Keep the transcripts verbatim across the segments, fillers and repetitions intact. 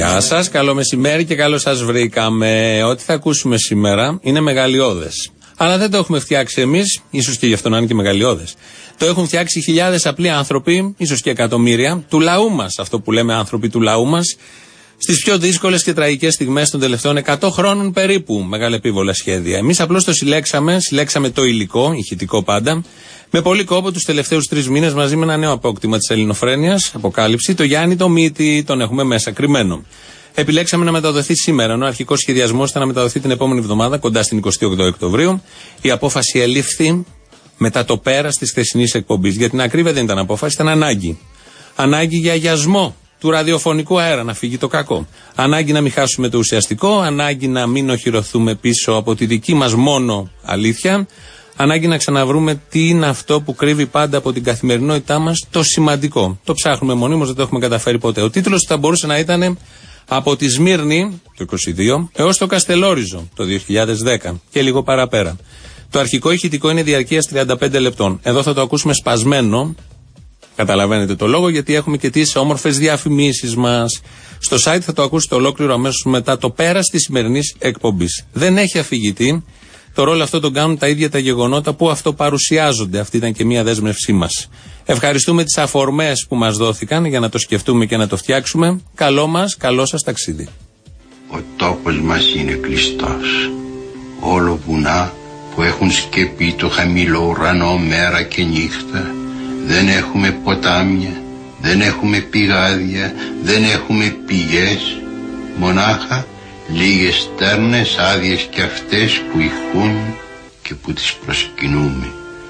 Γεια σας, καλό μεσημέρι και καλώς σας βρήκαμε. Ό,τι θα ακούσουμε σήμερα είναι μεγαλειώδες. Αλλά δεν το έχουμε φτιάξει εμείς, ίσως και γι' αυτό να είναι και μεγαλειώδες. Το έχουν φτιάξει χιλιάδες απλοί άνθρωποι, ίσως και εκατομμύρια, του λαού μας. Αυτό που λέμε άνθρωποι του λαού μας, στις πιο δύσκολες και τραγικές στιγμές των τελευταίων εκατό χρόνων περίπου. Μεγαλεπίβολα σχέδια. Εμείς απλώς το συλλέξαμε, συλλέξαμε το υλικό, ηχητικό πάντα, με πολύ κόπο τους τελευταίους τρεις μήνες μαζί με ένα νέο απόκτημα της ελληνοφρένειας, Αποκάλυψη, το Γιάννη το Μύτη, τον έχουμε μέσα κρυμμένο. Επιλέξαμε να μεταδοθεί σήμερα, ενώ ο αρχικός σχεδιασμός ήταν να μεταδοθεί την επόμενη εβδομάδα, κοντά στην εικοστή όγδοη Οκτωβρίου. Η απόφαση ελήφθη μετά το πέρας της χθεσινής εκπομπής. Για την ακρίβεια δεν ήταν απόφαση, ήταν ανάγκη. Ανάγκη για αγιασμό του ραδιοφωνικού αέρα, να φύγει το κακό. Ανάγκη να μην χάσουμε το ουσιαστικό, ανάγκη να μην οχυρωθούμε πίσω από τη δική μας μόνο αλήθεια. Ανάγκη να ξαναβρούμε τι είναι αυτό που κρύβει πάντα από την καθημερινότητά μας το σημαντικό. Το ψάχνουμε μονίμως, δεν το έχουμε καταφέρει ποτέ. Ο τίτλος θα μπορούσε να ήταν από τη Σμύρνη το είκοσι δύο έως το Καστελόριζο το δύο χιλιάδες δέκα και λίγο παραπέρα. Το αρχικό ηχητικό είναι διαρκείας τριάντα πέντε λεπτών. Εδώ θα το ακούσουμε σπασμένο. Καταλαβαίνετε το λόγο, γιατί έχουμε και τις όμορφες διαφημίσεις μας. Στο site θα το ακούσετε ολόκληρο αμέσως μετά το πέρας της σημερινής εκπομπής. Δεν έχει αφηγητή. Το ρόλο αυτό τον κάνουν τα ίδια τα γεγονότα που αυτοπαρουσιάζονται. Αυτή ήταν και μια δέσμευσή μας. Ευχαριστούμε τις αφορμές που μας δόθηκαν για να το σκεφτούμε και να το φτιάξουμε. Καλό μας, καλό σας ταξίδι. Ο τόπος μας είναι κλειστός. Όλο βουνά που έχουν σκεπεί το χαμηλό ουρανό μέρα και νύχτα. Δεν έχουμε ποτάμια, δεν έχουμε πηγάδια, δεν έχουμε πηγές. Μονάχα λίγες στέρνες άδειες κι αυτές που ηχούν και που τις προσκυνούμε.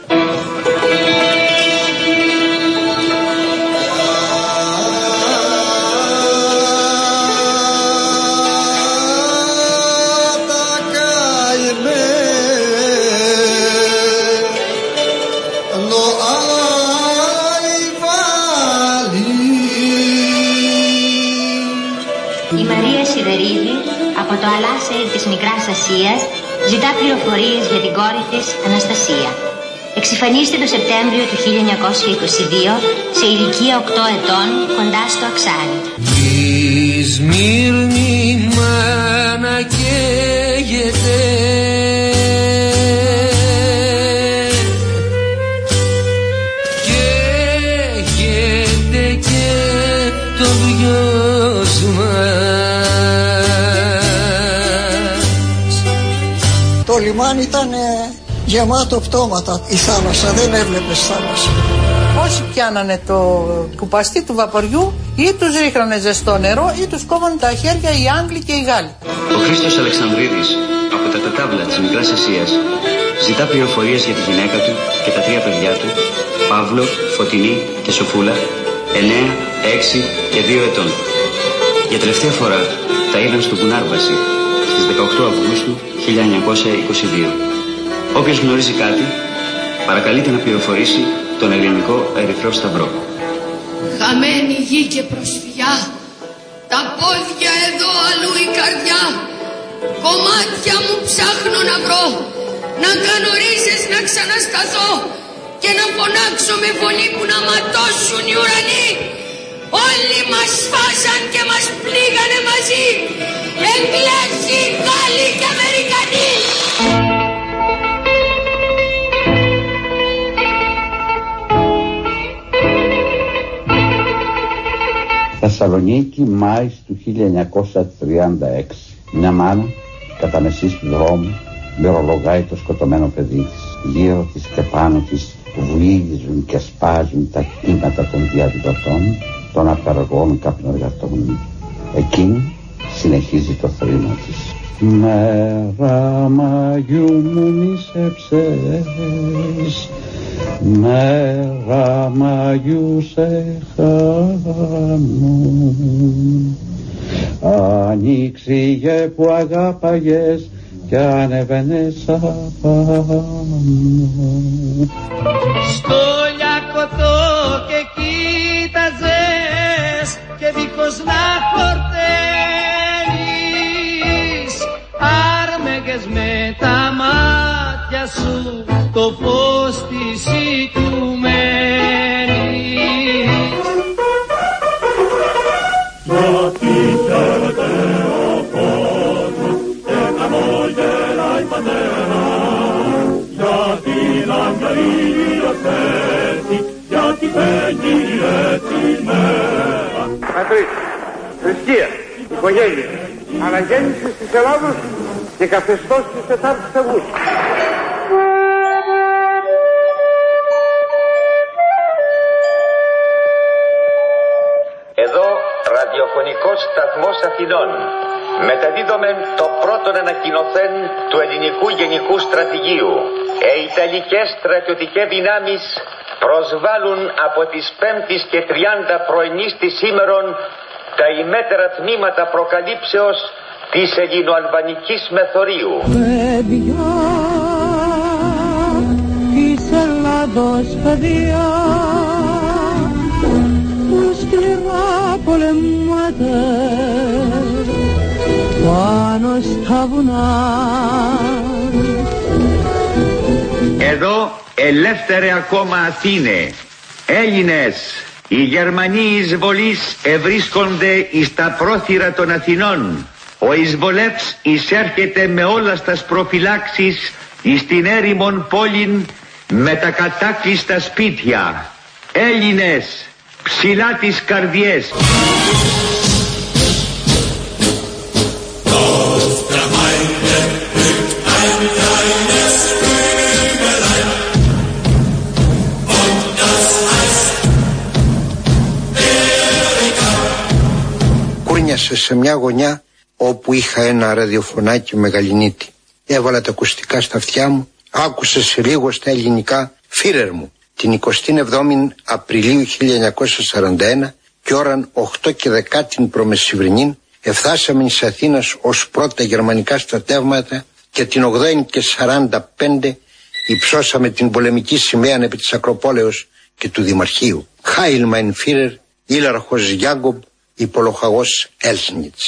Από το Αλάσσερ της Μικράς Ασίας ζητά πληροφορίες για την κόρη της Αναστασία. Εξυφανίστηκε το Σεπτέμβριο του χίλια εννιακόσια είκοσι δύο σε ηλικία οκτώ ετών κοντά στο Αξάρι. Η Σμύρνη μάνα καίγεται, καίγεται και το βιός μας. Το λιμάνι ήταν γεμάτο πτώματα, η θάλασσα, δεν έβλεπες θάλασσα. Όσοι πιάνανε το κουπαστί του βαποριού ή τους ρίχνανε ζεστό νερό ή τους κόβανε τα χέρια οι Άγγλοι και οι Γάλλοι. Ο Χρήστος Αλεξανδρίδης από τα Τετάβλα της Μικράς Ασίας ζητά πληροφορίες για τη γυναίκα του και τα τρία παιδιά του, Παύλο, Φωτεινή και Σοφούλα, εννέα, έξι και δύο ετών. Για τελευταία φορά τα είδαν στο Βουνάρβαση στις δεκαοκτώ Αυγούστου χίλια εννιακόσια είκοσι δύο. Όποιος γνωρίζει κάτι, παρακαλείται να πληροφορήσει τον Ελληνικό Ερυθρό Σταυρό. Χαμένη γη και προσφυγιά, τα πόδια εδώ αλλού η καρδιά, κομμάτια μου ψάχνω να βρω, να κάνω ρίζες να ξανασταθώ και να φωνάξω με φωνή που να ματώσουν οι ουρανοί. Όλοι μας φάσαν και μας πλήγανε μαζί, Εγγλέζοι, Γάλλοι και Αμερικανοί. Θεσσαλονίκη, Μάης του χίλια εννιακόσια τριάντα έξι. Μια μάνα κατά μεσής του δρόμου μυρολογάει το σκοτωμένο παιδί της. Γύρω της και πάνω της βουίζουν και σπάζουν τα κύματα των διαδηλωτών, των απεργών κάποιων εργατών. Εκείνη συνεχίζει το θρήνο της. Μέρα Μαγιού μου μισέψες, μέρα Μαγιού σε χάνω, ανοίξιγε που αγάπαγες κι ανεβαίνες απάνω. Στο λιακωτό και κοίταζες και δίχως να χορταίνεις, άρμεγες με τα μάτια σου το φως της οικουμένης. Πατρίδα, θρησκεία, οικογένεια, αναγέννηση της Ελλάδος και καθεστώς της Τετάρτης Αυγούστου. Εδώ ραδιοφωνικός σταθμός Αθηνών. Μεταδίδομεν το πρώτον ανακοινωθέν του ελληνικού γενικού στρατηγίου. Οι Ιταλικές στρατιωτικές δυνάμεις προσβάλλουν από τις πέμπτης και τριάντα πρωινής της σήμερον τα ημέτερα τμήματα προκαλύψεως της ελληνοαλβανικής μεθορίου. Παιδιά της Ελλάδος, παιδιά που σκληρά πολεμάτε πάνω στα βουνά. Εδώ ελεύθερε ακόμα Αθήνε, Έλληνες, οι Γερμανοί εισβολείς ευρίσκονται εις τα πρόθυρα των Αθηνών. Ο εισβολεύς εισέρχεται με όλα στας προφυλάξεις εις την έρημον πόλην με τα κατάκλειστα σπίτια. Έλληνες, ψηλά τις καρδιές. Κούρνιασε σε μια γωνιά όπου είχα ένα ραδιοφωνάκι μεγαλυνίτη. Έβαλα τα ακουστικά στα αυτιά μου, άκουσα σε λίγο στα ελληνικά «Φίρερ μου» την εικοστή εβδόμη Απριλίου χίλια εννιακόσια σαράντα ένα και ώραν οκτώ και δέκα την προμεσηβρινήν εφθάσαμε εις Αθήνας ως πρώτα γερμανικά στρατεύματα και την ογδόη και σαράντα πέντε υψώσαμε την πολεμική σημαία επί της Ακροπόλεως και του Δημαρχείου. Χάιλ μαϊν Φίρερ, Ήλαρχος Γιάγκομπ, υπολοχαγός Έλσνιτς.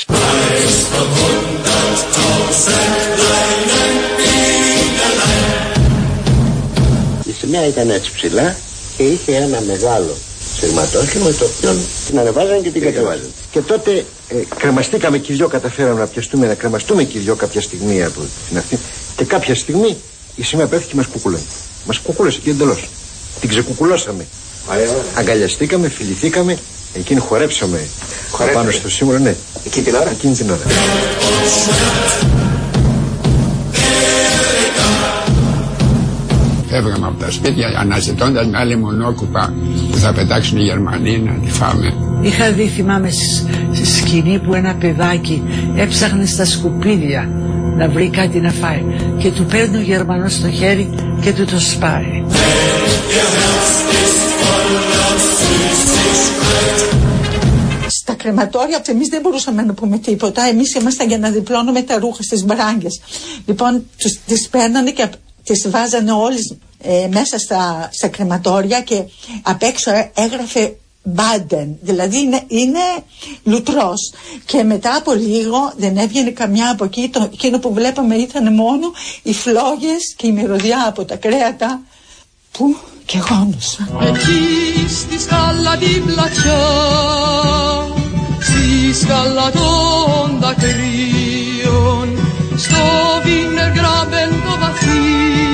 Η σημαία ήταν έτσι ψηλά και είχε ένα μεγάλο σειρματόσχημα το οποίο την ανεβάζαν και την κατεβάζαν. Και τότε ε, κρεμαστήκαμε και οι δυο, καταφέραμε να πιαστούμε, να κρεμαστούμε και οι δυο κάποια στιγμή από την αυτή. Και κάποια στιγμή η σημαία πέφτει και μας κουκουλάει. Μας κουκούλασε και εντελώς. Την ξεκουκουλώσαμε. Ωραία. Αγκαλιαστήκαμε, φιληθήκαμε, εκείνη χορέψαμε πάνω στο σύμβολο, ναι. Εκείνη την ώρα. Εκείνη την ώρα. Φεύγαμε από τα σπίτια αναζητώντας μια άλλη μονόκουπα που θα πετάξουν οι Γερμανοί να τη φάμε. Είχα δει, θυμάμαι, στη σκηνή που ένα παιδάκι έψαχνε στα σκουπίδια να βρει κάτι να φάει και του παίρνει ο Γερμανός στο χέρι και του το σπάει. Στα κρεματόρια εμείς δεν μπορούσαμε να πούμε τίποτα. Εμείς ήμασταν για να διπλώνουμε τα ρούχα στις μπράγκες. Λοιπόν, τους, τις παίρνανε και τις βάζανε όλες ε, μέσα στα, στα κρεματόρια και απ' έξω έγραφε Μπάντεν, δηλαδή είναι, είναι λουτρός. Και μετά από λίγο δεν έβγαινε καμιά από εκεί. Το, εκείνο που βλέπαμε ήταν μόνο οι φλόγες και η μυρωδιά από τα κρέατα που και γόνουσα. Εκεί στη σκάλα την πλατιά, στη σκάλα των δακρύων, στο βινεργράμπεν το βαθύ,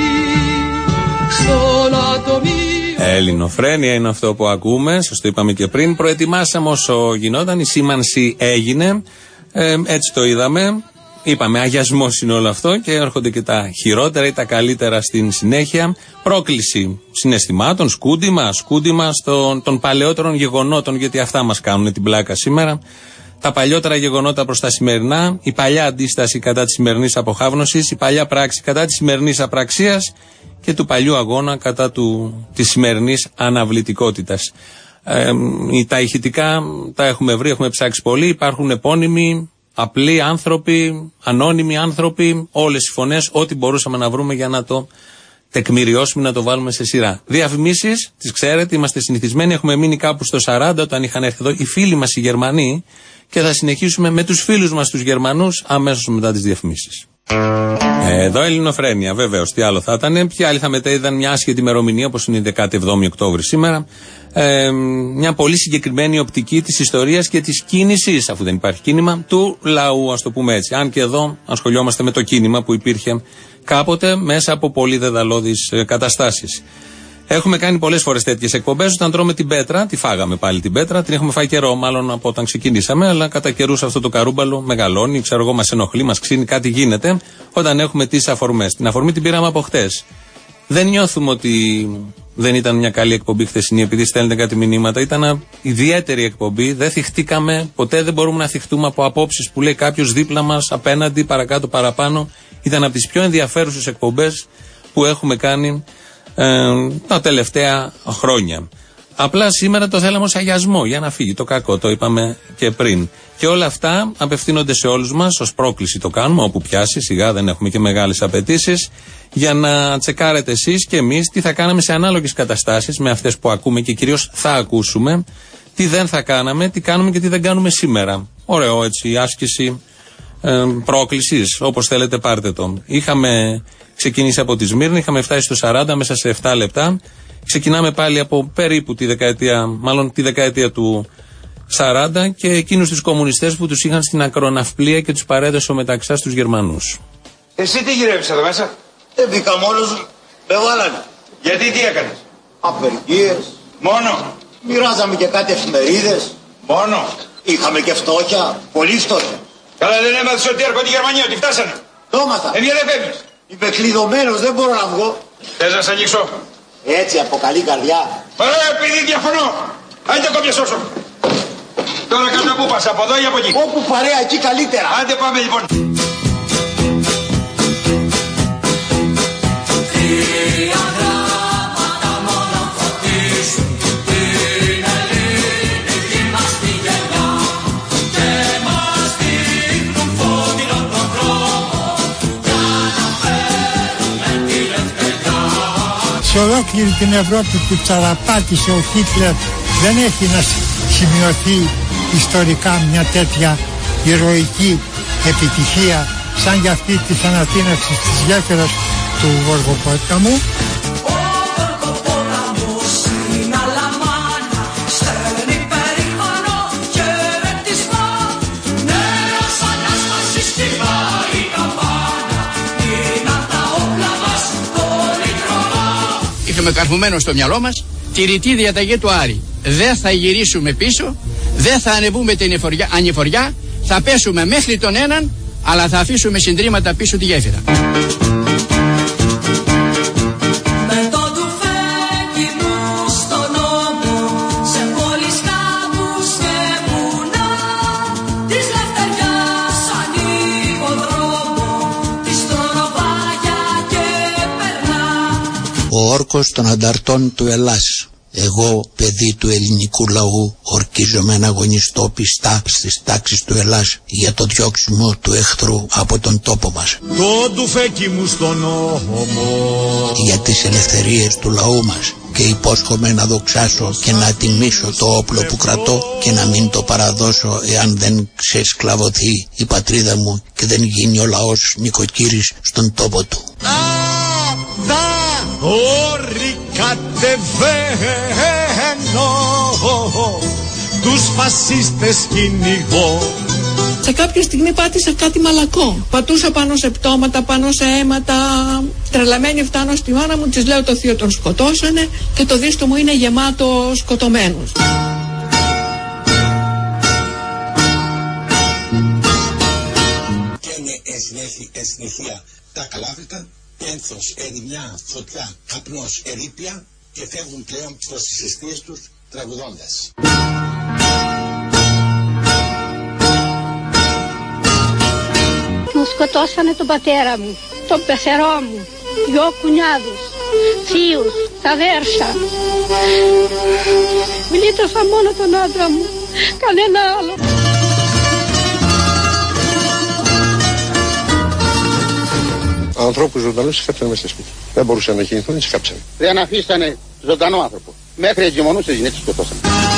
στο λατομείο. Ελληνοφρένεια είναι αυτό που ακούμε, σας το είπαμε και πριν. Προετοιμάσαμε όσο γινόταν, η σήμανση έγινε, ε, έτσι το είδαμε. Είπαμε, αγιασμός είναι όλο αυτό και έρχονται και τα χειρότερα ή τα καλύτερα στην συνέχεια. Πρόκληση συναισθημάτων, σκούντιμα, σκούντιμα στον, των παλαιότερων γεγονότων, γιατί αυτά μας κάνουν την πλάκα σήμερα. Τα παλιότερα γεγονότα προς τα σημερινά, η παλιά αντίσταση κατά της σημερινής αποχάβνωσης, η παλιά πράξη κατά της σημερινής απραξίας και του παλιού αγώνα κατά του, της σημερινής αναβλητικότητας. Ε, τα ηχητικά τα έχουμε βρει, έχουμε ψάξει πολύ, υπάρχουν επώνυμοι, απλοί άνθρωποι, ανώνυμοι άνθρωποι, όλες οι φωνές, ό,τι μπορούσαμε να βρούμε για να το τεκμηριώσουμε, να το βάλουμε σε σειρά. Διαφημίσεις, τις ξέρετε, είμαστε συνηθισμένοι, έχουμε μείνει κάπου στο σαράντα όταν είχαν έρθει εδώ οι φίλοι μας οι Γερμανοί και θα συνεχίσουμε με τους φίλους μας τους Γερμανούς αμέσως μετά τις διαφημίσεις. Εδώ Ελληνοφρένεια, βεβαίως, τι άλλο θα ήταν. Ποιοι άλλοι θα μετέδιδαν μια άσχετη ημερομηνία, όπως είναι η δεκάτη εβδόμη Οκτώβρη σήμερα. Ε, μια πολύ συγκεκριμένη οπτική της ιστορίας και της κίνησης, αφού δεν υπάρχει κίνημα, του λαού, ας το πούμε έτσι. Αν και εδώ ασχολιόμαστε με το κίνημα που υπήρχε κάποτε μέσα από πολύ δεδαλώδεις καταστάσεις. Έχουμε κάνει πολλές φορές τέτοιες εκπομπές. Όταν τρώμε την πέτρα, τη φάγαμε πάλι την πέτρα, την έχουμε φάει καιρό, μάλλον από όταν ξεκινήσαμε, αλλά κατά καιρούς αυτό το καρούμπαλο μεγαλώνει, ξέρω εγώ, μας ενοχλεί, μας ξύνει, κάτι γίνεται όταν έχουμε τις αφορμές. Την αφορμή την πήραμε από χτες. Δεν νιώθουμε ότι δεν ήταν μια καλή εκπομπή χθεσινή επειδή στέλνετε κάτι μηνύματα. Ήταν ιδιαίτερη εκπομπή. Δεν θυχτήκαμε. Ποτέ δεν μπορούμε να θυχτούμε από απόψεις που λέει κάποιος δίπλα μας, απέναντι, παρακάτω, παραπάνω. Ήταν από τις πιο ενδιαφέρουσες εκπομπές που έχουμε κάνει ε, τα τελευταία χρόνια. Απλά σήμερα το θέλαμε ως αγιασμό για να φύγει το κακό. Το είπαμε και πριν. Και όλα αυτά απευθύνονται σε όλους μας. Ως πρόκληση το κάνουμε, όπου πιάσει. Σιγά δεν έχουμε και μεγάλες απαιτήσεις. Για να τσεκάρετε εσείς και εμείς τι θα κάναμε σε ανάλογες καταστάσεις με αυτές που ακούμε και κυρίως θα ακούσουμε. Τι δεν θα κάναμε, τι κάνουμε και τι δεν κάνουμε σήμερα. Ωραίο έτσι, άσκηση ε, πρόκλησης, όπως θέλετε πάρτε το. Είχαμε ξεκινήσει από τη Σμύρνη, είχαμε φτάσει στο σαράντα μέσα σε επτά λεπτά. Ξεκινάμε πάλι από περίπου τη δεκαετία, μάλλον τη δεκαετία του σαράντα και εκείνους τους κομμουνιστές που τους είχαν στην ακροναυπλία και τους παρέδωσε ο μεταξάς στους Γερμανούς. Εσύ τι γυρεύεις εδώ μέσα? Δεν μπήκα μόνος μου, με βάλανε. Γιατί, τι έκανες? Απεργίες. Μόνο? Μοιράζαμε και κάτι εφημερίδες. Μόνο? Είχαμε και φτώχεια, πολύ φτώχεια. Καλά δεν έμαθες ότι έρχονται οι Γερμανοί, ότι φτάσανε? Το έμαθα. Ε, γιατί δεν φεύγεις? Είμαι κλειδωμένος, δεν μπορώ να βγω. Θες να σ' ανοίξω? Έτσι, από καλή καρδιά. Ωραία, επειδή διαφωνώ. Άντε κόμπια σώσο. Τώρα κάτω πού πας, από εδώ ή από εκεί? Όπου παρέα, εκεί καλύτερα. Άντε πάμε λοιπόν. Σε ολόκληρη την Ευρώπη που τσαραπάτησε ο Χίτλερ δεν έχει να σημειωθεί ιστορικά μια τέτοια ηρωική επιτυχία σαν για αυτή τη θανατίνευση της γέφυρας του Γοργοπόταμου. Είχαμε καρφωμένο στο μυαλό μας τη ρητή διαταγή του Άρη. Δεν θα γυρίσουμε πίσω, δεν θα ανεβούμε την ανηφοριά, θα πέσουμε μέχρι τον έναν, αλλά θα αφήσουμε συντρίμματα πίσω τη γέφυρα. Ο όρκος των ανταρτών του Ελλάς. Εγώ, παιδί του ελληνικού λαού, ορκίζομαι να αγωνιστώ πιστά στις τάξεις του Ελλάς για το διώξιμο του εχθρού από τον τόπο μας. Το ντουφέκι μου στον νόμο. Για τις ελευθερίες του λαού μας και υπόσχομαι να δοξάσω και να τιμήσω το όπλο που κρατώ και να μην το παραδώσω εάν δεν ξεσκλαβωθεί η πατρίδα μου και δεν γίνει ο λαός νοικοκύρης στον τόπο του. Όρη κατεβαίνω, τους φασίστες κυνηγώ. Σε κάποια στιγμή πάτησα κάτι μαλακό. Πατούσα πάνω σε πτώματα, πάνω σε αίματα. Τρελαμένη φτάνω στη μάνα μου, της λέω το θείο τον σκοτώσανε και το δίστο μου είναι γεμάτο σκοτωμένους. Και είναι συνέχεια τα καλάθητα. Πένθος, ερημιά, φωτιά, καπνός, ερείπια και φεύγουν πλέον προς τις αιστείες τους τραγουδώντας. Μου σκοτώσανε τον πατέρα μου, τον πεθερό μου, δυο κουνιάδους, θείους, αδέρφια. Γλίτωσα μόνο τον άντρα μου, κανένα άλλο. Ανθρώπους ζωντανούς σκάψανε μέσα στο σπίτι. Δεν μπορούσαν να κινηθούν, σκάψανε. Δεν αφήσανε ζωντανό άνθρωπο. Μέχρι εγκυμονούσες γυναίκες σκοτώσανε.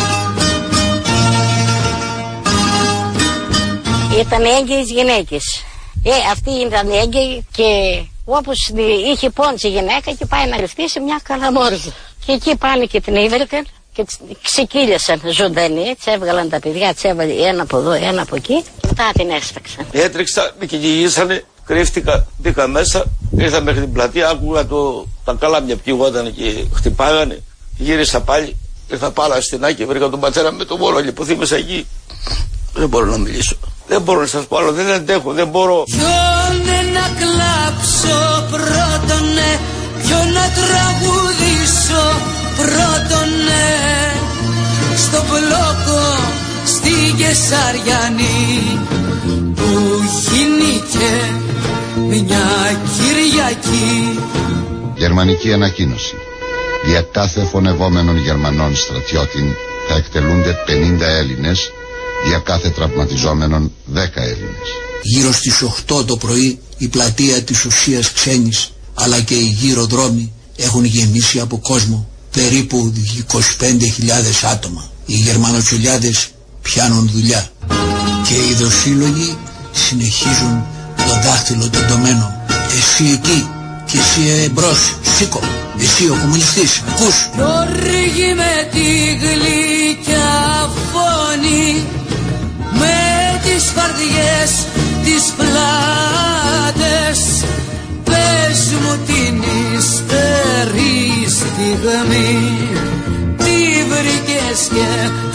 Ήταν έγκυες γυναίκες. Ε, αυτή ήταν έγκυη και όπως είχε πόντσι η γυναίκα και πάει να κρυφτεί σε μια καλαμόρδα. Και εκεί πάνε και την ήβρηκαν και ξεκύλιασαν ζωντανή. Έτσι έβγαλαν τα παιδιά, έτσι έβαλε ένα από εδώ, ένα από εκεί και μετά την έσφαξαν. Έτρεξα, με κυνηγήσανε. Κρύφτηκα, μπήκα μέσα, ήρθα μέχρι την πλατεία, άκουγα το τα καλάμια πηγόταν και χτυπάγανε. Γύρισα πάλι, ήρθα πάλι στην Άκη, βρήκα τον πατέρα με το μόλο, λιποθύμησα εκεί. Δεν μπορώ να μιλήσω. Δεν μπορώ να σας πω άλλο, δεν αντέχω, δεν μπορώ. Ποιον να κλάψω πρώτονε, ποιον να τραγουδήσω πρώτονε, στο μπλόκο στη Κεσαριανή που χύνηκε μια Κυριακή. Γερμανική ανακοίνωση. Δια κάθε φωνευόμενων Γερμανών στρατιώτην θα εκτελούνται πενήντα Έλληνες, για κάθε τραυματιζόμενον δέκα Έλληνες. Γύρω στις οκτώ το πρωί η πλατεία της Ουσίας Ξένης αλλά και οι γύρω δρόμοι έχουν γεμίσει από κόσμο, περίπου είκοσι πέντε χιλιάδες άτομα. Οι Γερμανοτσολιάδες πιάνουν δουλειά και οι δοσύλλογοι συνεχίζουν το δάχτυλο τεντωμένο. Εσύ εκεί και εσύ εμπρός, σήκω, εσύ ο κομμουνιστής, ακούς. Τόργη με τη γλυκιά φωνή, με τις φαρδιές τις πλάτες, πες μου την υστερή στιγμή, τι βρήκες και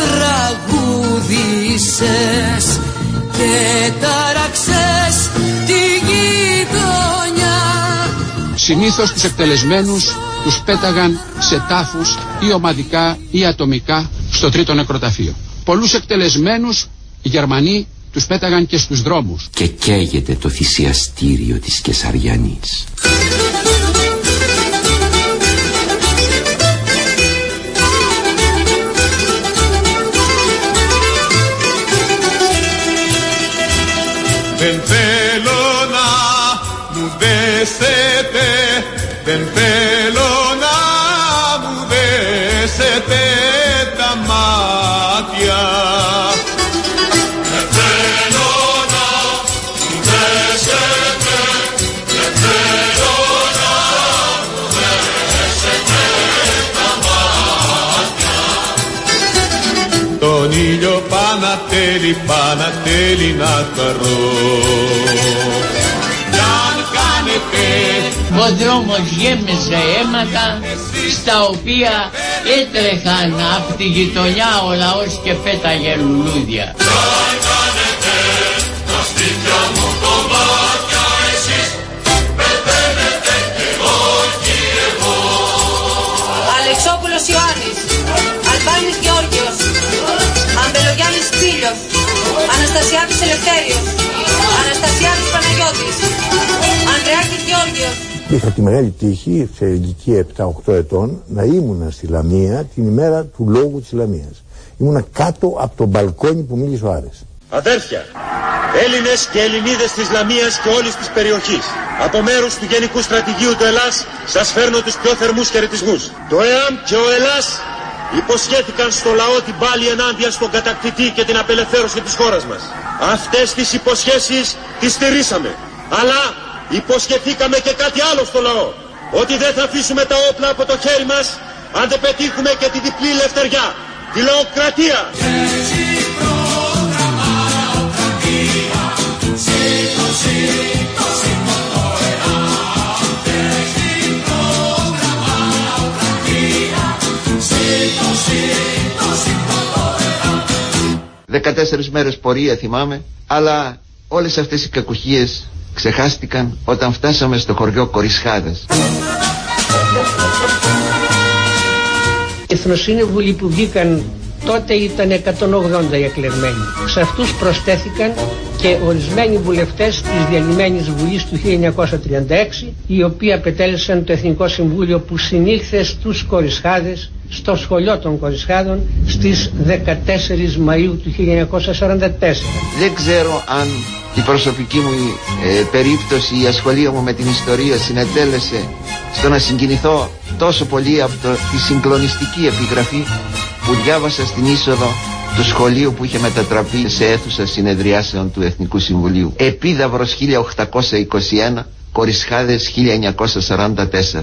τραγούδησες και τάραξες τη γειτονιά. Συνήθως τους εκτελεσμένους τους πέταγαν σε τάφους ή ομαδικά ή ατομικά στο τρίτο νεκροταφείο. Πολλούς εκτελεσμένους οι Γερμανοί τους πέταγαν και στους δρόμους. Και καίγεται το θυσιαστήριο της Κεσαριανής. Δεν θέλω να μου δέσετε, δεν θέλω να μου δέσετε τα μάτια. Δεν θέλω να μου δέσετε, δεν θέλω να μου δέσετε τα μάτια. Τον ήλιο Πανατέλη, Πανατέλη να χαρώ. Ο δρόμος γέμιζε αίματα, στα οποία έτρεχαν από τη γειτονιά ο λαός και πέταγε λουλούδια. Αλεξόπουλος Ιωάννης, Αλβάνης Γεώργιος, Αμπελογιάννης Πύλιος, Αναστασιάδης Ελευθέριος, Αναστασιάδης Παναγιώτης, Ανδρεάκης Γεώργιος. Είχα τη μεγάλη τύχη σε ηλικία επτά οκτώ ετών να ήμουνα στη Λαμία την ημέρα του λόγου της Λαμίας. Ήμουνα κάτω από το μπαλκόνι που μίλησε ο Άρης. Αδέρφια, Έλληνες και Ελληνίδες της Λαμίας και όλης της περιοχής, από μέρους του Γενικού Στρατηγείου του Ελλάς σας φέρνω τους πιο θερμούς χαιρετισμούς. Το ΕΑΜ και ο Ελλάς υποσχέθηκαν στο λαό την πάλη ενάντια στον κατακτητή και την απελευθέρωση της χώρας μας. Αυτές τις υποσχέσεις τις στηρίσαμε, αλλά υποσχεθήκαμε και κάτι άλλο στο λαό, ότι δεν θα αφήσουμε τα όπλα από το χέρι μας αν δεν πετύχουμε και τη διπλή ελευθεριά, τη λαοκρατία. Δεκατέσσερις μέρες πορεία θυμάμαι, αλλά όλες αυτές οι κακουχίες ξεχάστηκαν όταν φτάσαμε στο χωριό Κορισχάδας. Οι εθνοσύνοβουλοι που βγήκαν τότε ήταν εκατόν ογδόντα οι εκλεγμένοι. Σε αυτούς προσθέθηκαν και ορισμένοι βουλευτές της διαλυμένης Βουλής του χίλια εννιακόσια τριάντα έξι, οι οποίοι απετέλεσαν το Εθνικό Συμβούλιο που συνήλθε στους Κορισχάδες, στο σχολείο των Κορισχάδων, στις δεκατέσσερις Μαΐου του χίλια εννιακόσια σαράντα τέσσερα. Δεν ξέρω αν η προσωπική μου ε, περίπτωση, η ασχολία μου με την ιστορία συνετέλεσε στο να συγκινηθώ τόσο πολύ από το, τη συγκλονιστική επιγραφή που διάβασα στην είσοδο του σχολείου που είχε μετατραπεί σε αίθουσα συνεδριάσεων του Εθνικού Συμβουλίου. Επίδαυρος χίλια οκτακόσια είκοσι ένα, Κορισχάδες χίλια εννιακόσια σαράντα τέσσερα.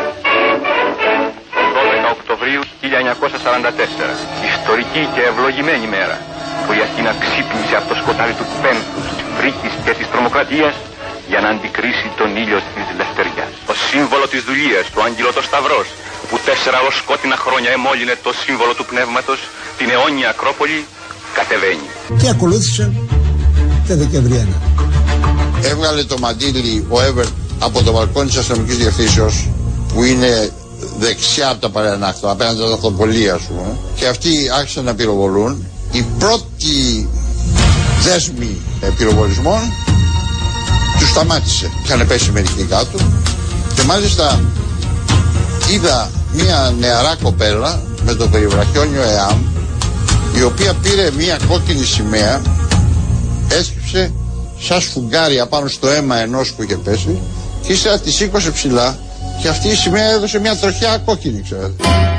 δώδεκα Οκτωβρίου χίλια εννιακόσια σαράντα τέσσερα, ιστορική και ευλογημένη μέρα, που η Αθήνα ξύπνησε από το σκοτάδι του πένθους, της φρίκης και της τρομοκρατίας για να αντικρίσει τον ήλιο της ελευθερίας. Ο σύμβολο της δουλείας, το άγγελο το Σταυρός, που τέσσερα ως σκότεινα χρόνια εμόλυνε το σύμβολο του πνεύματος, την αιώνια Ακρόπολη, κατεβαίνει. Και ακολούθησε τα Δεκεμβριανά. Έβγαλε το μαντίλι ο Εύερτ από το μπαλκόνι της αστυνομικής διευθύνσεως, που είναι δεξιά από τα Παρενάχτα, απέναντι στα αυτοπολία, ας πούμε, και αυτοί άρχισαν να πυροβολούν. Η πρώτη δέσμη πυροβολισμών τους σταμάτησε. Είχαν πέσει μερικοί κάτω και μάλιστα είδα μια νεαρά κοπέλα με το περιβραχιόνιο ΕΑΜ, η οποία πήρε μια κόκκινη σημαία, έσκυψε σαν σφουγγάρια πάνω στο αίμα ενός που είχε πέσει και ύστερα τη σήκωσε ψηλά και αυτή η σημαία έδωσε μια τροχιά κόκκινη, ξέρετε.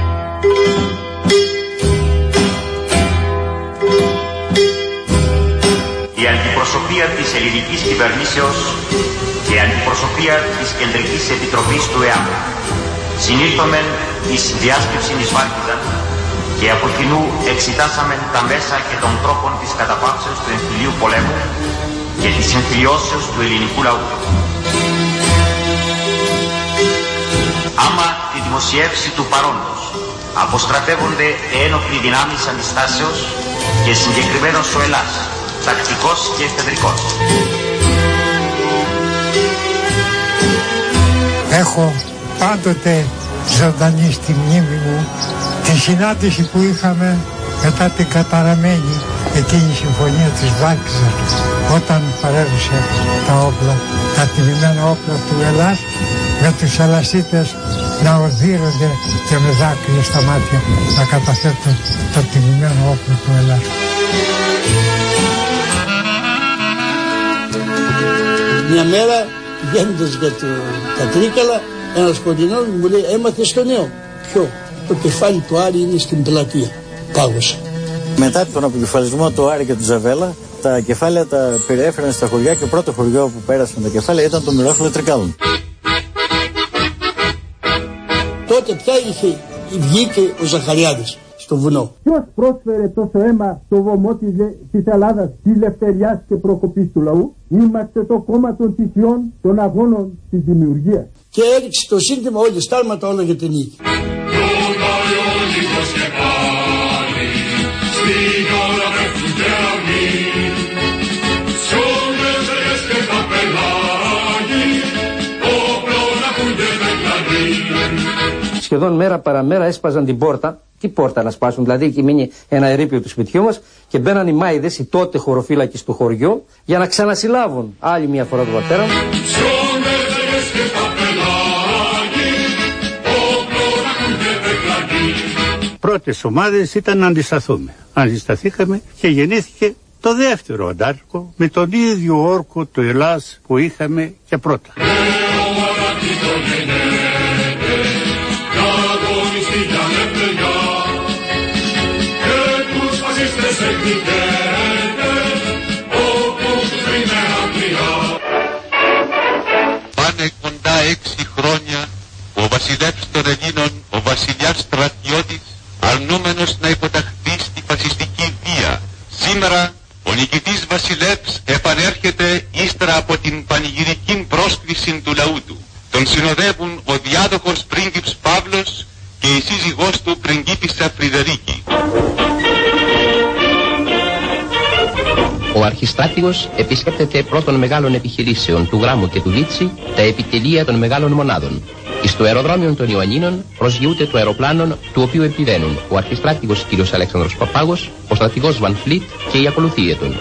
Η αντιπροσωπεία της ελληνικής κυβερνήσεως και η αντιπροσωπεία της Κεντρικής Επιτροπής του ΕΑΜ συνήλθομεν εις διάσκεψη εις Βάρκηδα και από κοινού εξετάσαμεν τα μέσα και των τρόπων της καταπαύσεως του εμφυλίου πολέμου και της συμφιλιώσεως του ελληνικού λαού. Άμα τη δημοσιεύση του παρόντος αποστρατεύονται ένοπλοι δυνάμεις αντιστάσεως και συγκεκριμένος ο Ελλάς, τακτικός και εφεδρικός. Έχω πάντοτε ζωντανή στη μνήμη μου τη συνάντηση που είχαμε μετά την καταραμένη εκείνη η συμφωνία της Βάρκηζας, όταν παρέδωσε τα όπλα, τα τιμημένα όπλα του Ελλάς, με τους Ελλασίτες να οδύρονται και με δάκρυα στα μάτια να καταθέτουν το τιμημένο όπλο του Ελλάς. Μια μέρα πηγαίνοντας για το, τα Τρίκαλα, ένας κοντινός μου λέει, έμαθες το νέο. Ποιο? Το κεφάλι του Άρη είναι στην πλατεία. Πάγωσα. Μετά τον αποκεφαλισμό του Άρη και του Ζαβέλα, τα κεφάλαια τα περιέφεραν στα χωριά και το πρώτο χωριό που πέρασαν τα κεφάλαια ήταν το Μυρόχλο Τρικάλων. Τότε πια είχε, βγήκε ο Ζαχαριάδης στο βουνό. Ποιος πρόσφερε τόσο αίμα στο βωμό της, της Ελλάδας, της ελευθεριάς και προκοπής του λαού? Είμαστε το κόμμα των θυσιών, των αγώνων της δημιουργίας. Και έριξε το σύνθημα όλοι στάλματα όλα για την νίκη. Σχεδόν μέρα παραμέρα έσπαζαν την πόρτα. Τι πόρτα να σπάσουν, δηλαδή εκεί μείνει ένα ερείπιο του σπιτιού μας και μπαίναν οι μάιδες, οι τότε χωροφύλακες του χωριού, για να ξανασυλλάβουν άλλη μια φορά τον πατέρα μου. Πρώτες ομάδες ήταν να αντισταθούμε. Αντισταθήκαμε και γεννήθηκε το δεύτερο αντάρκο με τον ίδιο όρκο του Ελλάς που είχαμε και πρώτα. Πάνε κοντά έξι χρόνια ο βασιλεύς των Ελλήνων, ο βασιλιάς Στρατιώτης, αρνούμενος να υποταχθεί στη φασιστική βία. Σήμερα ο νικητής βασιλεύς επανέρχεται ύστερα από την πανηγυρική πρόσκληση του λαού του. Τον συνοδεύουν ο διάδοχος πρίγκιπς Παύλος και η σύζυγός του πριγκίπισσα Φρυδερίκη. Ο αρχιστράτηγος επισκέπτεται πρώτων μεγάλων επιχειρήσεων του Γράμμου και του Βίτσι τα επιτελεία των μεγάλων μονάδων. Εις το αεροδρόμιο των Ιωαννίνων προσγειούται το αεροπλάνο του οποίου επιβαίνουν ο αρχιστράτηγος κ. Αλέξανδρος Παπάγος, ο στρατηγός Βαν Φλίτ και η ακολουθία των.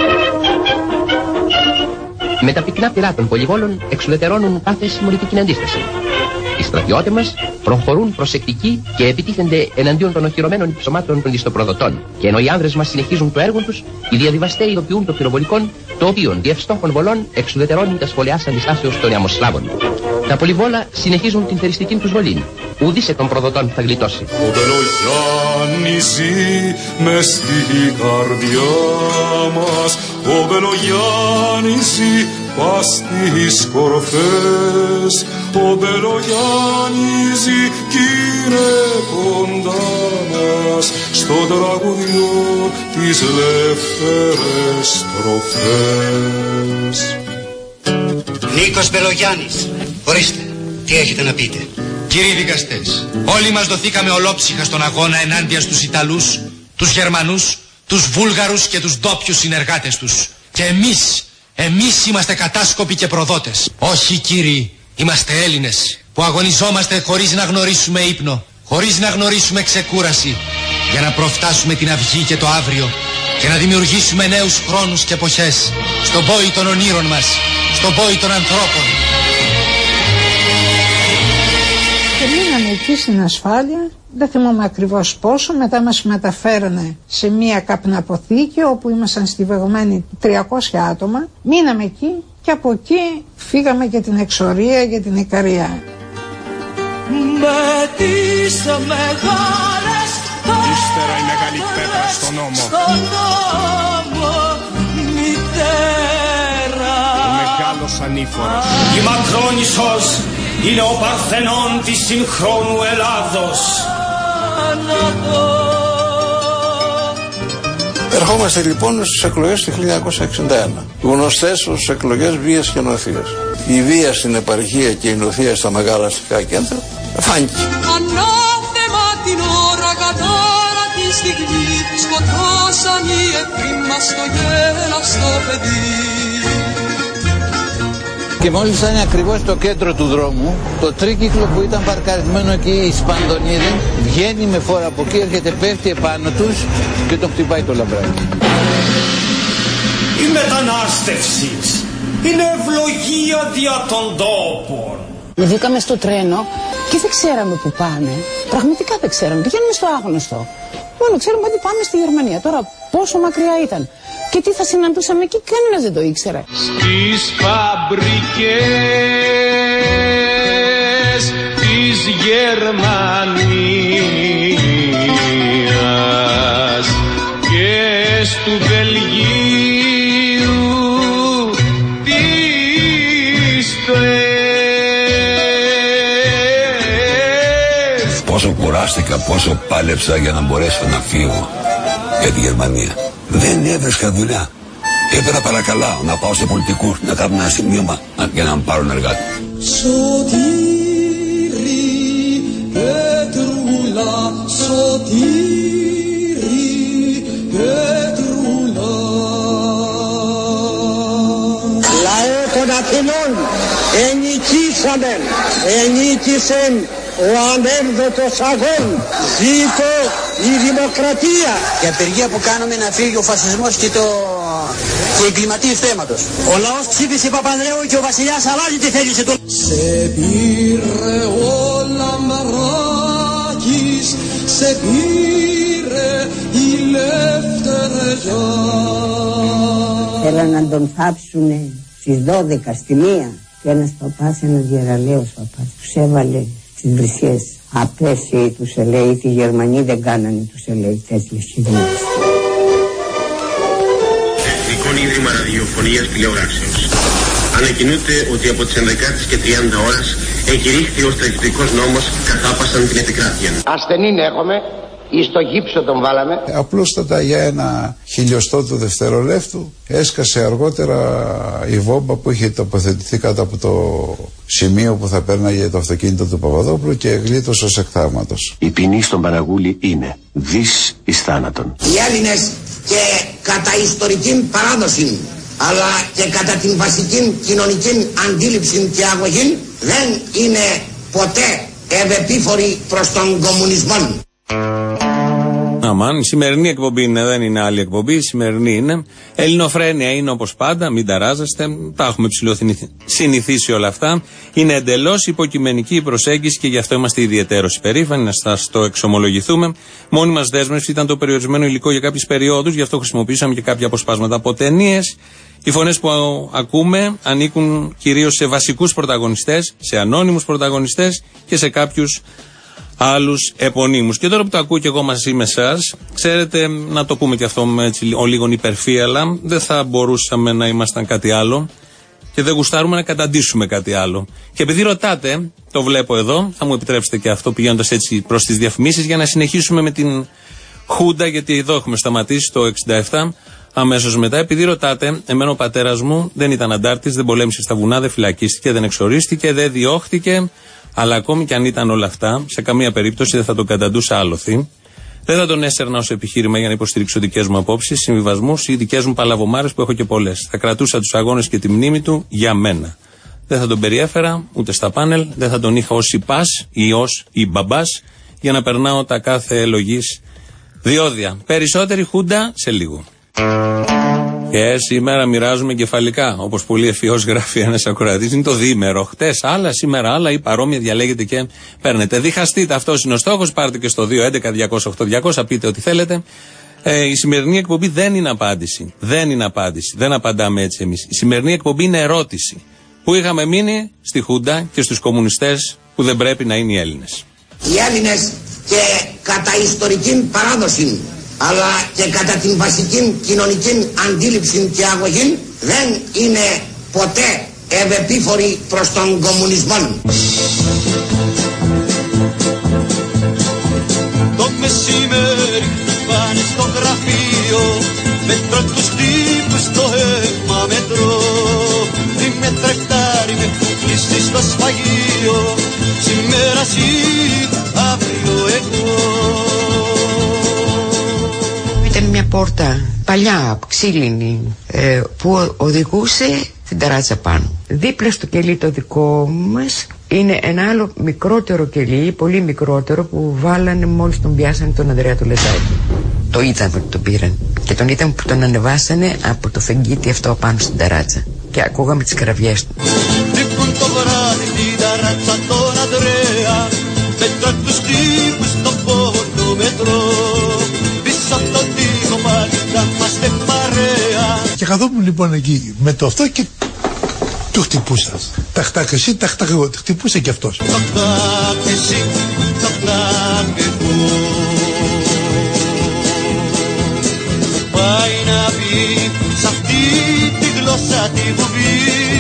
Με τα πυκνά πυρά των πολυβόλων εξουδετερώνουν κάθε συμμορητική αντίσταση. Οι στρατιώτες μας προχωρούν προσεκτικοί και επιτίθενται εναντίον των οχυρωμένων υψωμάτων των ιστοπροδοτών. Και ενώ οι άνδρες μας συνεχίζουν το έργο τους, οι διαδivαστές ειδοποιούν το πυροβολικόν, το οποίο διευστόχων βολών εξουδετερώνει τα σχολιάς αντιστάσεως των Ιαμοσλάβων. Τα πολυβόλα συνεχίζουν την θεριστική τους βολή. Ουδής εκ των προδοτών θα γλιτώσει. Ο Μπελογιάννης ζει μες στη καρδιά μας, ο Μπελογιάννης ζει πας στις κορφές, ο Μπελογιάννης ζει κι είναι κοντά μας, στο τραγουδιό τις ελεύθερες στροφές. Νίκος Μπελογιάννης, ορίστε. Τι έχετε να πείτε? Κύριοι δικαστές, όλοι μας δοθήκαμε ολόψυχα στον αγώνα ενάντια στους Ιταλούς, τους Γερμανούς, τους Βούλγαρους και τους ντόπιους συνεργάτες τους. Και εμείς, εμείς είμαστε κατάσκοποι και προδότες. Όχι κύριοι, είμαστε Έλληνες που αγωνιζόμαστε χωρίς να γνωρίσουμε ύπνο, χωρίς να γνωρίσουμε ξεκούραση, για να προφτάσουμε την αυγή και το αύριο και να δημιουργήσουμε νέους χρόνους και εποχές στον πόη των ονείρων μας, στον πόη των ανθρώπων. Και μείναμε εκεί στην ασφάλεια, δεν θυμάμαι ακριβώς πόσο, μετά μας μεταφέρανε σε μία καπναποθήκη όπου ήμασταν στιβεγμένοι τριακόσια άτομα. Μείναμε εκεί και από εκεί φύγαμε για την εξορία, για την Ικαρία. Με τις μεγάλες ύστερα η μεγάλη πέτρα στον νόμο, στον νόμο, μητέρα. Ο μεγάλος ανήφορος. Η Μακρόνισσος είναι ο Παρθενών της συγχρόνου Ελλάδος. Ερχόμαστε λοιπόν στις εκλογές του χίλια εννιακόσια εξήντα ένα. Γνωστές ως εκλογές βίας και νοθείας. Η βία στην επαρχία και η νοθεία στα μεγάλα αστικά κέντρα φάνηκε. Ανάθεμα την ώρα κατά τη στιγμή, σκοτώσαν οι εχθροί μας το γέλαστο παιδί. Και μόλις ήταν ακριβώς στο κέντρο του δρόμου, το τρίκυκλο που ήταν παρκαρισμένο εκεί, οι Σπαντονίδοι, βγαίνει με φόρα από εκεί, έρχεται, πέφτει επάνω τους και τον χτυπάει το λαμπράκι. Η μετανάστευση είναι ευλογία δια των τόπων. Βγήκαμε στο τρένο και δεν ξέραμε που πάμε. Πραγματικά δεν ξέραμε. Πηγαίνουμε στο άγνωστο. Μόνο ξέρουμε ότι πάμε στη Γερμανία. Τώρα πόσο μακριά ήταν και τι θα συναντούσαμε εκεί, κανένας δεν το ήξερε. Στις φαμπρικές της Γερμανίας και στου Βελγίου τις φρές. Πόσο κουράστηκα, πόσο πάλεψα για να μπορέσω να φύγω για τη Γερμανία. Δεν έβρισκα δουλειά. Έφερα παρακαλάω να πάω σε πολιτικούς, να κάνουν ένα σημείωμα για να με πάρουν εργάτη. Σωτήρι, Πετρούλα, σωτήρι, Πετρούλα. Λαό των Αθηνών, ενικήσαμε, ενίκησεν ο ανέρδοτος αγών. Ζήτω η δημοκρατία. Η απεργία που κάνουμε να φύγει ο φασισμός και το και οι εγκληματίες θέματος. Ο λαός ψήφισε Παπανδρέου και ο βασιλιάς αλλάζει τη θέληση του. Σε πήρε ο Λαμπράκης, σε πήρε η Λευτεριά. Θέλαν να τον θάψουνε στις δώδεκα στη μία και ένας παπάς, ένας γεραλαίος παπάς, τους έβαλε στις βρυσιές. Απέσιοι τους ελέη, οι Γερμανοί δεν κάνανε τους ελέη τέτοιες κινήσεις. Εθνικό Ίδρυμα Ραδιοφωνίας Τηλεοράσεως. Ανακοινούται ότι από τις ενδεκάτη και τριάντα ώρες εκηρύχθη ο στρατιωτικός νόμος καθάπασαν την επικράτεια. Ασθενήν έχουμε, ή στο γύψο τον βάλαμε. Απλούστατα για ένα χιλιοστό του δευτερολέπτου έσκασε αργότερα η βόμβα που είχε τοποθετηθεί κάτω από το σημείο που θα πέρναγε το αυτοκίνητο του Παπαδόπουλου και γλίτωσε ως εκ θαύματος. Η ποινή στον Παναγούλη είναι δις εις θάνατον. Οι Έλληνες και κατά ιστορική παράδοση αλλά και κατά την βασική κοινωνική αντίληψη και αγωγή δεν είναι ποτέ ευεπίφοροι προς τον κομμουνισμό. Αμάν, η σημερινή εκπομπή είναι, δεν είναι άλλη εκπομπή, η σημερινή είναι. Ελληνοφρένεια είναι όπως πάντα, μην ταράζεστε, τα έχουμε ψηλοσυνηθίσει όλα αυτά. Είναι εντελώς υποκειμενική η προσέγγιση και γι' αυτό είμαστε ιδιαιτέρως υπερήφανοι να σας το εξομολογηθούμε. Μόνη μας δέσμευση ήταν το περιορισμένο υλικό για κάποιες περιόδους, γι' αυτό χρησιμοποιήσαμε και κάποια αποσπάσματα από ταινίες. Οι φωνές που ακούμε ανήκουν κυρίως σε βασικούς πρωταγωνιστές, σε ανώνυμους πρωταγωνιστές και σε κάποιους άλλους επωνύμους. Και τώρα που το ακούω και εγώ μαζί με εσάς, ξέρετε, να το πούμε και αυτό με έτσι, ο λίγον υπερφύαλα, δεν θα μπορούσαμε να ήμασταν κάτι άλλο και δεν γουστάρουμε να καταντήσουμε κάτι άλλο. Και επειδή ρωτάτε, το βλέπω εδώ, θα μου επιτρέψετε και αυτό πηγαίνοντας έτσι προς τις διαφημίσεις για να συνεχίσουμε με την Χούντα, γιατί εδώ έχουμε σταματήσει το εξήντα επτά. αμέσως μετά. Επειδή ρωτάτε, εμένα ο πατέρας μου δεν ήταν αντάρτης, δεν πολέμησε στα βουνά, δεν φυλακίστηκε, δεν εξορίστηκε, δεν διώχτηκε. Αλλά ακόμη κι αν ήταν όλα αυτά, σε καμία περίπτωση δεν θα τον καταντούσα άλοθη. Δεν θα τον έσαιρνα ως επιχείρημα για να υποστηρίξω δικές μου απόψεις, συμβιβασμούς ή δικές μου παλαβομάρες που έχω και πολλές. Θα κρατούσα τους αγώνες και τη μνήμη του για μένα. Δεν θα τον περιέφερα ούτε στα πάνελ, δεν θα τον είχα ως υπάς ή ως ή μπαμπάς για να περνάω τα κάθε λογής διόδια. Περισσότερη χούντα σε λίγο. Και σήμερα μοιράζουμε κεφαλικά, όπως πολύ ευφυώς γράφει ένας ακροατής. Είναι το διήμερο. Χτες άλλα, σήμερα άλλα ή παρόμοια διαλέγετε και παίρνετε. Διχαστείτε, αυτός είναι ο στόχος. Πάρτε και στο δύο έντεκα διακόσια οκτώ διακόσια, πείτε ό,τι θέλετε. Ε, η σημερινή εκπομπή δεν είναι απάντηση. Δεν είναι απάντηση. Δεν απαντάμε έτσι εμείς. Η σημερινή εκπομπή είναι ερώτηση. Πού είχαμε μείνει? Στη Χούντα και στους κομμουνιστές που δεν πρέπει να είναι οι Έλληνες. Οι Έλληνες και κατά ιστορική παράδοση, αλλά και κατά την βασική κοινωνική αντίληψη και αγωγή, δεν είναι ποτέ ευεπίφοροι προς τον κομμουνισμό. Το μεσημέρι πάνε στο γραφείο, μέτρα τους τύπους στο αίμα μετρώ. Τι με τρεκτάρει με κλείσει στο σφαγείο, σήμερα εσύ, αύριο εγώ. Ήταν μια πόρτα παλιά, ξύλινη, ε, που οδηγούσε την ταράτσα πάνω. Δίπλα στο κελί το δικό μας είναι ένα άλλο μικρότερο κελί, πολύ μικρότερο, που βάλανε μόλις τον πιάσανε τον Ανδρέα του Λεζάκη. Το είδαμε ότι τον πήραν και τον είδαμε που τον ανεβάσανε από το φεγγίτι αυτό πάνω στην ταράτσα και ακούγαμε τις κραυγές του. Λείπουν το βράδυ την ταράτσα τον Ανδρέα, μέτρα τους τύπους στον πόνο μετρώ. Πίσω από τον τοίχο πάλι θα είμαστε παρέα. Και καθόμουν λοιπόν εκεί με το αυτό και του χτυπούσα. Ταχτάκ εσύ, ταχτάκ εγώ. Χτυπούσε και αυτός. Ταχτάκ εσύ, ταχτάκ εγώ. Πάει να πει σ' αυτή τη γλώσσα τη βουβή.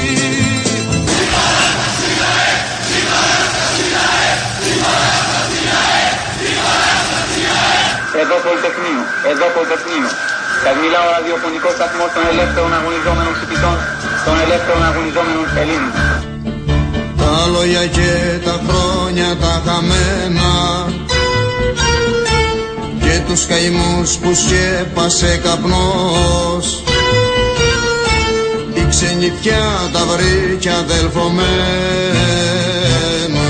Εδώ Πολυτεχνείο, εδώ Πολυτεχνείο. Σας μιλάω ο ραδιοφωνικός σταθμός των ελεύθερων αγωνιζόμενων φοιτητών, των ελεύθερων αγωνιζόμενων Ελλήνων. Τα λόγια και τα χρόνια τα χαμένα και τους καημούς που σκέπασε καπνός, η ξενιτιά τα βρήκε αδελφωμένα.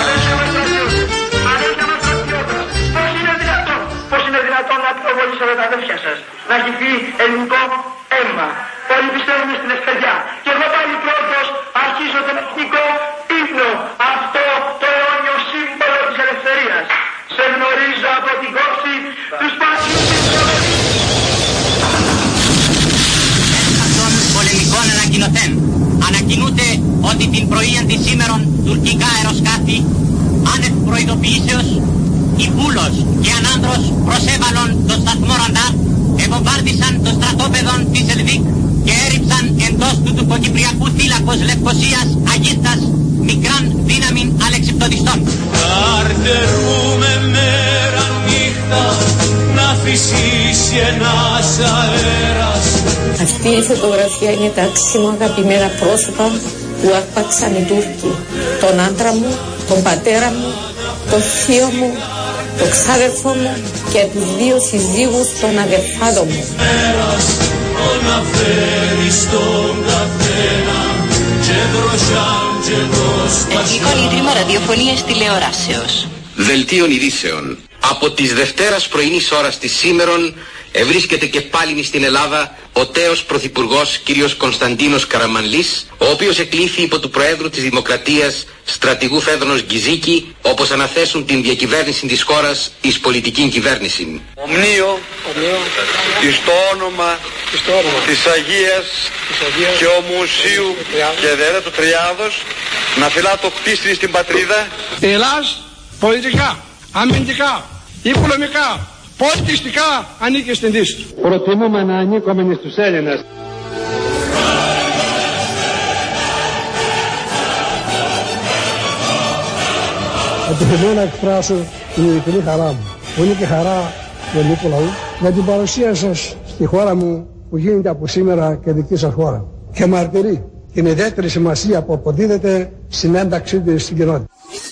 Τα αδέρφια σας να έχει πει ελληνικό αίμα. Όλοι πιστεύουμε στην ευκαιριά. Και εγώ πάλι πρώτος αρχίζω τον εθνικό ύμνο, αυτό το αιώνιο σύμβολο της ελευθερίας. Σε γνωρίζω από την κόψη του σπάσιου της Κολονής. Των πολεμικών ανακοινωθέν ανακοινούνται ότι την πρωίαν της σήμερον τουρκικά αεροσκάφη άνευ προειδοποιήσεως οι Πούλος και Ανάνδρος προσέβαλον το σταθμό Ραντάρ, ευομβάρδισαν το στρατόπεδο της Ελβίκ και έριψαν εντός του τουρκοκυπριακού θύλακος Λευκωσίας Αγίστας μικράν δύναμην αλεξιπτοδιστών. Καρτερούμε μέρα νύχτα να φυσήσει ένας αέρας. Αυτή η φωτογραφία είναι τα άξιμα αγαπημένα πρόσωπα που άρπαξαν οι Τούρκοι. Τον άντρα μου, τον πατέρα μου, τον θείο μου, τον ξάδερφο μου και τους δύο συζύγους των αδερφάδων μου. Ελληνικών Ίδρυμα Ραδιοφωνίας Τηλεοράσεως. Δελτίων ειδήσεων. Από της Δευτέρας πρωινής ώρας της σήμερον ευρίσκεται και πάλιν στην Ελλάδα ο τέος πρωθυπουργός κ. Κωνσταντίνος Καραμανλής, ο οποίος εκλήθη υπό του Προέδρου της Δημοκρατίας στρατηγού Φέδωνος Γκυζίκη, όπως αναθέσουν την διακυβέρνηση της χώρας εις πολιτική κυβέρνηση. Ομνίο εις το όνομα της Αγίας και Ομουσίου και Δέρα του Τριάδος να φυλά το πίστη στην πατρίδα. Ελλάς πολιτικά, αμυντικά, οικονομικά, πολιτιστικά ανήκει στην Δύση. Προτιμούμε να ανήκουμε στους Έλληνες. Επιθυμώ να εκφράσω την ειλικρινή χαρά μου, που είναι και χαρά του ελληνικού λαού, για την παρουσία σας στη χώρα μου που γίνεται από σήμερα και δική σας χώρα και μαρτυρεί την ιδιαίτερη σημασία που αποδίδεται στην ένταξή της στην κοινότητα.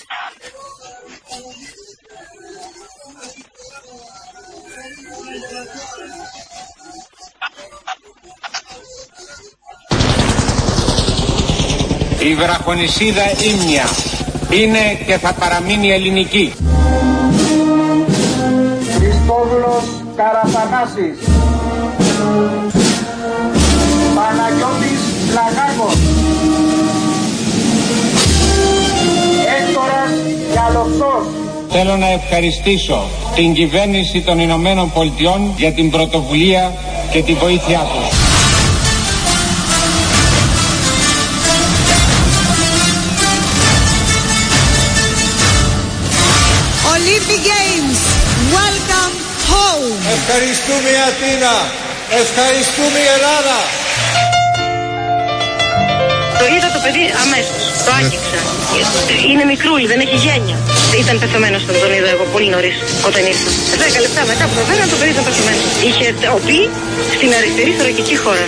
Η βραχονησίδα Ήμνια είναι και θα παραμείνει ελληνική. Χριστόδουλος Καραθανάσης, Παναγιώτης Λαγάκος, Έκτορας Γιαλοκτός. Θέλω να ευχαριστήσω την κυβέρνηση των Ηνωμένων Πολιτειών για την πρωτοβουλία και τη βοήθειά τους. Olympic Games, welcome home. Ευχαριστούμε η Αθήνα, ευχαριστούμε η Ελλάδα. Το είδα το παιδί αμέσως, το άγγιξα. Είναι μικρούλι, δεν έχει γένεια. Ήταν πεθαμένος όταν τον είδα εγώ πολύ νωρίς όταν ήρθα. Δέκα λεπτά μετά που το βέρα το παιδί ήταν πεθαμένο. Είχε οπή στην αριστερή θωρακική χώρα.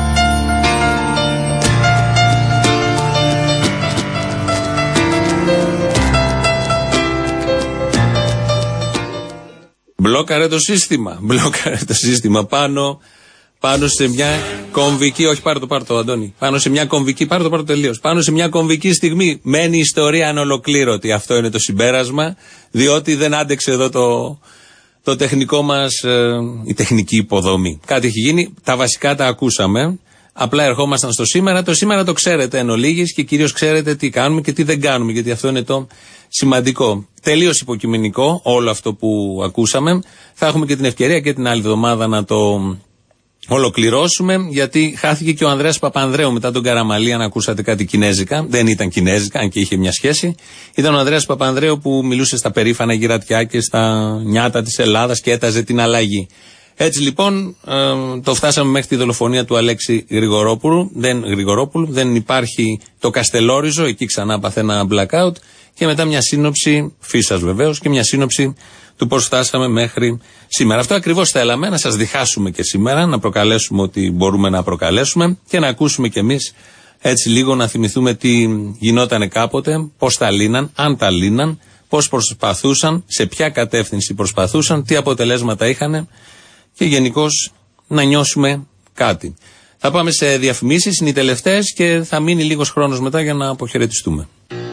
Μπλόκαρε το σύστημα. Μπλόκαρε το σύστημα πάνω, πάνω σε μια κομβική. Όχι, πάρε το, πάρε το, Αντώνη. Πάνω σε μια κομβική. Πάρε το, πάρε το τελείως. Πάνω σε μια κομβική στιγμή. Μένει η ιστορία ανολοκλήρωτη. Αυτό είναι το συμπέρασμα. Διότι δεν άντεξε εδώ το, το τεχνικό μας, ε, η τεχνική υποδομή. Κάτι έχει γίνει. Τα βασικά τα ακούσαμε. Απλά ερχόμασταν στο σήμερα. Το σήμερα το ξέρετε εν ολίγης και κυρίως ξέρετε τι κάνουμε και τι δεν κάνουμε. Γιατί αυτό είναι το σημαντικό. Τελείως υποκειμενικό όλο αυτό που ακούσαμε. Θα έχουμε και την ευκαιρία και την άλλη εβδομάδα να το ολοκληρώσουμε, γιατί χάθηκε και ο Ανδρέας Παπανδρέου μετά τον Καραμαλή. Αν ακούσατε κάτι κινέζικα, δεν ήταν κινέζικα, αν και είχε μια σχέση. Ήταν ο Ανδρέας Παπανδρέου που μιλούσε στα περήφανα γυρατιά και στα νιάτα της Ελλάδας και έταζε την αλλαγή. Έτσι λοιπόν ε, το φτάσαμε μέχρι τη δολοφονία του Αλέξη Γρηγορόπουλου. Δεν, Γρηγορόπουλου. Δεν υπάρχει το Καστελόριζο, εκεί ξανά πάθε ένα blackout. Και μετά μια σύνοψη, φύσας βεβαίως, και μια σύνοψη του πώς φτάσαμε μέχρι σήμερα. Αυτό ακριβώς θέλαμε, να σας διχάσουμε και σήμερα, να προκαλέσουμε ό,τι μπορούμε να προκαλέσουμε και να ακούσουμε κι εμείς έτσι λίγο, να θυμηθούμε τι γινότανε κάποτε, πώς τα λύναν, αν τα λύναν, πώς προσπαθούσαν, σε ποια κατεύθυνση προσπαθούσαν, τι αποτελέσματα είχαν και γενικώς να νιώσουμε κάτι. Θα πάμε σε διαφημίσεις, είναι οι τελευταίες και θα μείνει λίγος χρόνος μετά για να αποχαιρετιστούμε.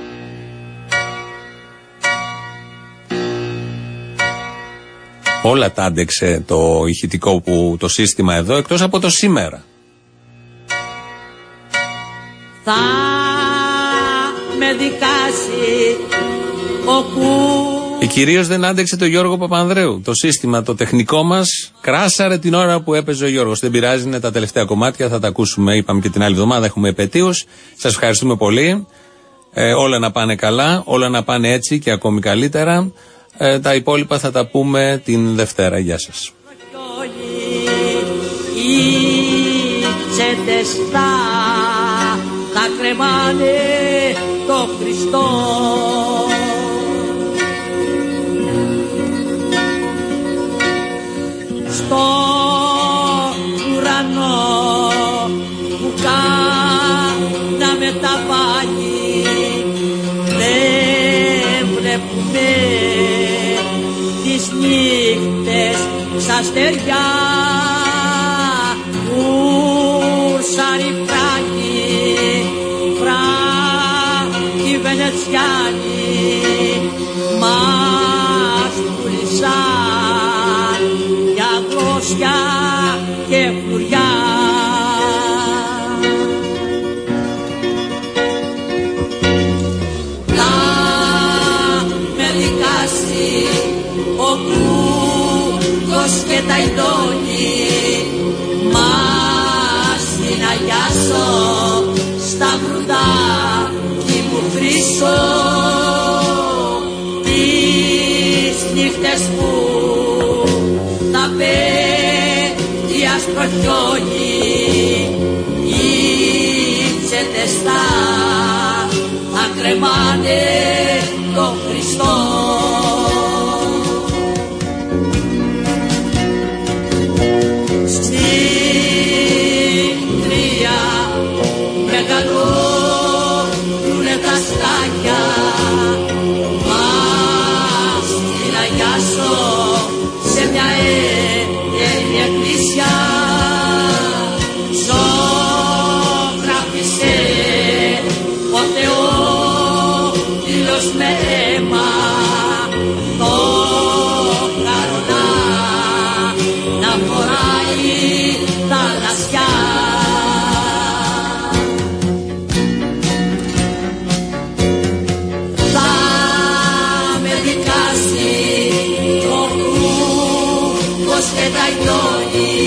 Όλα τα άντεξε το ηχητικό που το σύστημα εδώ, εκτός από το σήμερα. Θα με δικάσει ο κου... Και κυρίως δεν άντεξε το Γιώργο Παπανδρέου. Το σύστημα, το τεχνικό μας, κράσαρε την ώρα που έπαιζε ο Γιώργος. Δεν πειράζει, είναι τα τελευταία κομμάτια, θα τα ακούσουμε, είπαμε και την άλλη εβδομάδα, έχουμε επετείους. Σας ευχαριστούμε πολύ. Ε, όλα να πάνε καλά, όλα να πάνε έτσι και ακόμη καλύτερα. Ε, τα υπόλοιπα θα τα πούμε την Δευτέρα. Γεια σας. Θα κρεμάνε το Χριστό. Στο ουρανό που κάναμε τα πάλι δεν βλέπουμε τις νύχτες στα στεριά. Ούρσαρι Πράγη, Πράγη Βενετσιάνη, μας πουλήσαν για δρόσια και φλουριά. Να με δικάσει ο Κούκος και τα ειδώνει, μας συναγιάσω στα βρουδάκι μου χρυσό. Τις νύχτες που τα πέτεια σπροχιώνει, ύψετε στα θα κρεμάνε το Χριστό. Στη λιώνει.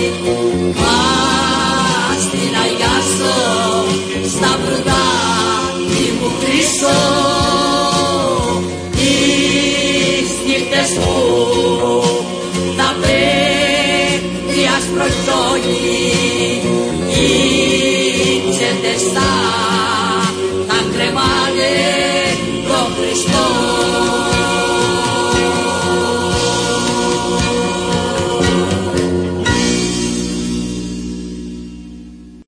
Ας την αγιάσω στα βρουδάκι μου χρυσό, τις νύχτες που τα πέφτει άσπρο χιόνι, ύψεται στα